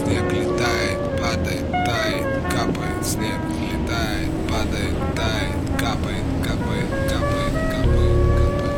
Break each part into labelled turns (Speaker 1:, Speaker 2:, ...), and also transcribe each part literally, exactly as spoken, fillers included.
Speaker 1: снег, летает, падает, тает, капает, снег, летает, падает, тает, капает, капает, капает, капает, капает.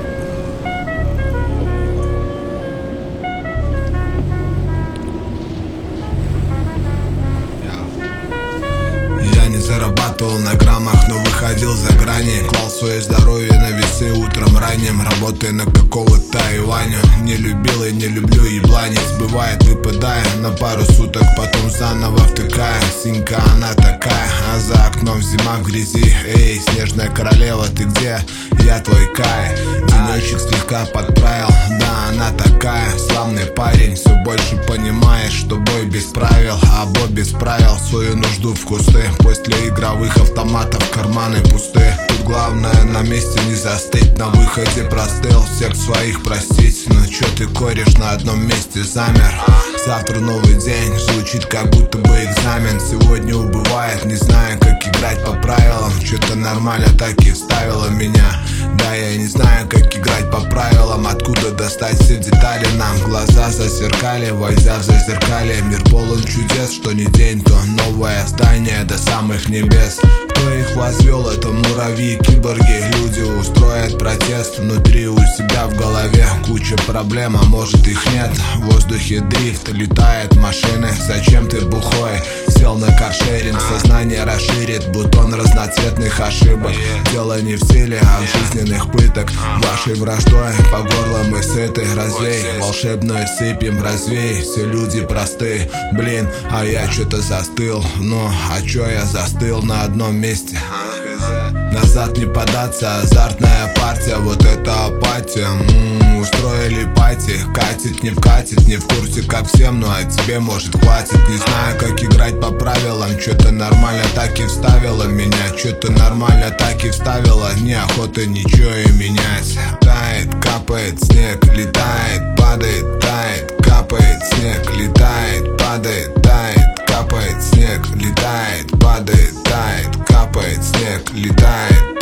Speaker 1: Я не зарабатывал на граммах, но выходил за грани. Клал свое здоровье на весы утром ранним, работая на какого-то Иваню. Не любил и не люблю ебланец. Бывает, выпадая на пару суток, потом заново втыкая. Синька она такая, а за окном зима в грязи. Эй, снежная королева, ты где? Я твой Кай. Денечек слегка подправил, да, она такая. Славный парень, все больше понимаешь, что бой без правил, а бой без правил свою нужду в кусты. После игровых автоматов карманы пусты. Тут главное на месте не застыть, на выходе простыл, всех своих простить. Но чё ты корешь, на одном месте замер? Завтра новый день, звучит как будто бы экзамен. Сегодня убывает, не знаю как играть по правилам. Чё-то нормально так и вставило меня. Да, я не знаю как играть по правилам. Откуда достать все детали нам? Глаза засверкали, войдя в зазеркалье. Мир полон чудес, что не день, то новое здание до самых небес. Кто их возвел, это муравьи, киборги. Люди устроят протест внутри у себя в голове. Куча проблем, а может их нет. В воздухе дрифт, летают машины. Зачем ты бухой? Сел на каршеринг, сознание расширит бутон разноцветных ошибок. Дело не в силе, а в жизненных пыток. Вашей враждой по горло мы сыты. Развей волшебную сыпь им развей. Все люди просты, блин, а я что-то застыл. Ну, а чё я застыл на одном месте? Назад не податься, азартная партия, вот это апатия. М-м, устроили пати, катит, не вкатит, не в курсе как всем, ну а тебе может хватит. Не знаю как играть по правилам, что-то нормально так и вставило меня. Что-то нормально так и вставило, неохота ничего и менять. Тает, капает, снег, летает, падает, тает, капает, снег, летает, падает, тает, капает, снег, летает, падает, тает, капает, снег, летает.